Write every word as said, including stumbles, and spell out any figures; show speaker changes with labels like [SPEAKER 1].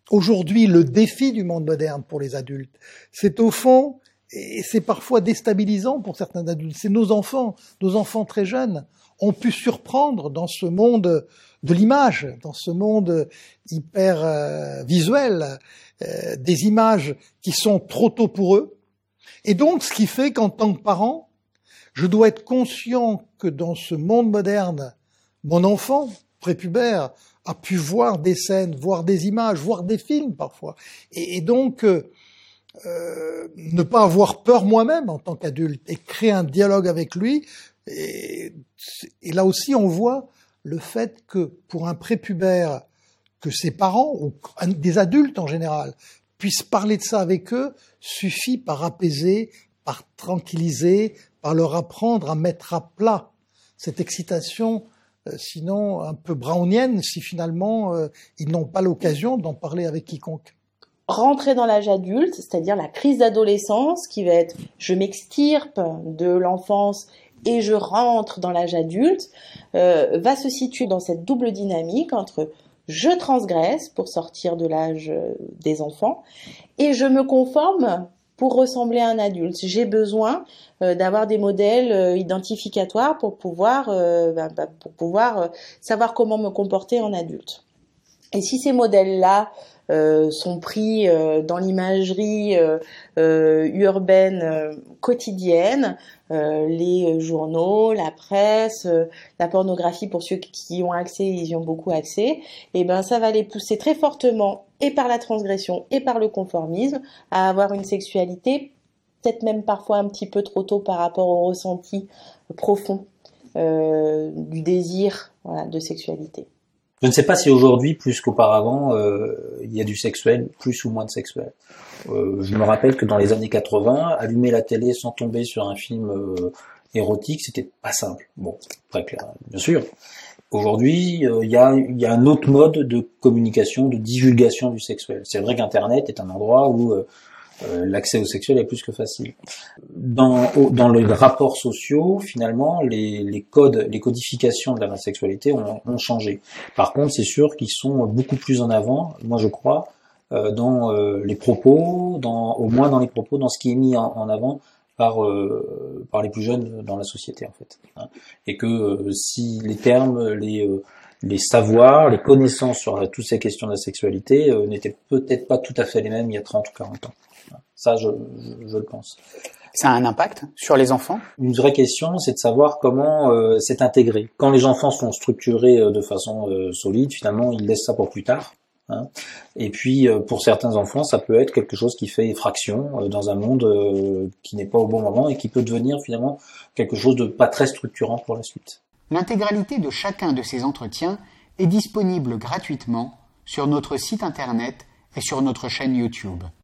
[SPEAKER 1] aujourd'hui le défi du monde moderne pour les adultes. C'est au fond, et c'est parfois déstabilisant pour certains adultes, c'est nos enfants, nos enfants très jeunes ont pu surprendre dans ce monde de l'image, dans ce monde hyper euh, visuel, euh, des images qui sont trop tôt pour eux. Et donc, ce qui fait qu'en tant que parent, je dois être conscient que dans ce monde moderne, mon enfant prépubère a pu voir des scènes, voir des images, voir des films parfois. Et, et donc, euh, ne pas avoir peur moi-même en tant qu'adulte et créer un dialogue avec lui. Et, et là aussi, on voit le fait que pour un prépubère, que ses parents, ou des adultes en général, puissent parler de ça avec eux, suffit par apaiser, par tranquilliser, par leur apprendre à mettre à plat cette excitation, euh, sinon un peu brownienne, si finalement euh, ils n'ont pas l'occasion d'en parler avec quiconque.
[SPEAKER 2] Rentrer dans l'âge adulte, c'est-à-dire la crise d'adolescence, qui va être « je m'extirpe de l'enfance et je rentre dans l'âge adulte euh, », va se situer dans cette double dynamique entre « je transgresse pour sortir de l'âge des enfants et je me conforme pour ressembler à un adulte ». J'ai besoin euh, d'avoir des modèles euh, identificatoires pour pouvoir, euh, bah, bah, pour pouvoir euh, savoir comment me comporter en adulte. Et si ces modèles-là Euh, sont pris euh, dans l'imagerie euh, euh, urbaine euh, quotidienne, euh, les journaux, la presse, euh, la pornographie pour ceux qui y ont accès, ils y ont beaucoup accès, et ben ça va les pousser très fortement, et par la transgression et par le conformisme, à avoir une sexualité peut-être même parfois un petit peu trop tôt par rapport au ressenti profond euh, du désir, voilà, de sexualité.
[SPEAKER 3] Je ne sais pas si aujourd'hui, plus qu'auparavant, euh, il y a du sexuel, plus ou moins de sexuel. Euh, je me rappelle que dans les années quatre-vingts, allumer la télé sans tomber sur un film euh, érotique, c'était pas simple. Bon, très clair, bien sûr. Aujourd'hui, euh, il y a, il y a un autre mode de communication, de divulgation du sexuel. C'est vrai qu'Internet est un endroit où euh, Euh, l'accès au sexuel est plus que facile. Dans, au, dans les rapports sociaux, finalement, les, les codes, les codifications de la sexualité ont, ont changé. Par contre, c'est sûr qu'ils sont beaucoup plus en avant, moi je crois, euh, dans euh, les propos, dans, au moins dans les propos, dans ce qui est mis en, en avant par, euh, par les plus jeunes dans la société, en fait. Hein. Et que euh, si les termes, les... Euh, les savoirs, les connaissances sur euh, toutes ces questions de la sexualité euh, n'étaient peut-être pas tout à fait les mêmes il y a trente ou quarante ans. Ça, je, je, je le pense.
[SPEAKER 4] Ça a un impact sur les enfants ?
[SPEAKER 3] Une vraie question, c'est de savoir comment euh, c'est intégré. Quand les enfants sont structurés euh, de façon euh, solide, finalement, ils laissent ça pour plus tard. Hein. Et puis, euh, pour certains enfants, ça peut être quelque chose qui fait effraction euh, dans un monde euh, qui n'est pas au bon moment et qui peut devenir finalement quelque chose de pas très structurant pour la suite.
[SPEAKER 4] L'intégralité de chacun de ces entretiens est disponible gratuitement sur notre site internet et sur notre chaîne YouTube.